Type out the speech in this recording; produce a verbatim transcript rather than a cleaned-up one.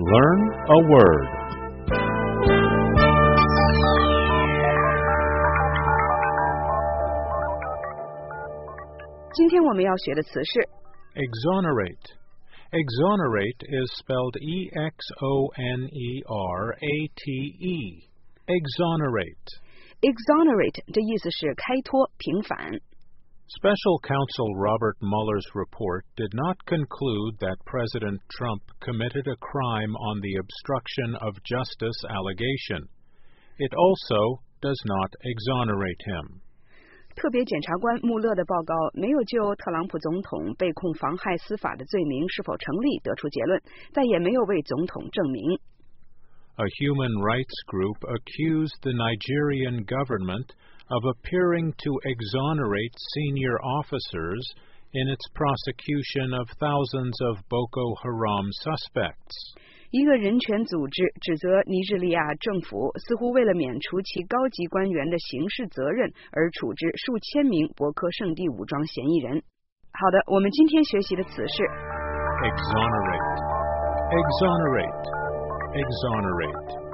Learn a word. Exonerate. Exonerate is spelled E X O N E R A T E. Exonerate. Exonerate 的意思是开脱、平反。 Special Counsel Robert Mueller's report did not conclude that President Trump committed a crime on the obstruction of justice allegation. It also does not exonerate him. 特别检察官穆勒的报告没有就特朗普总统被控妨害司法的罪名是否成立得出结论，但也没有为总统证明。 A human rights group accused the Nigerian government of appearing to exonerate senior officers in its prosecution of thousands of Boko Haram suspects. 一个人权组织指责尼日利亚政府似乎为了免除其高级官员的刑事责任而处置数千名博科圣地武装嫌疑人。好的，我们今天学习的词是 exonerate, exonerate, exonerate.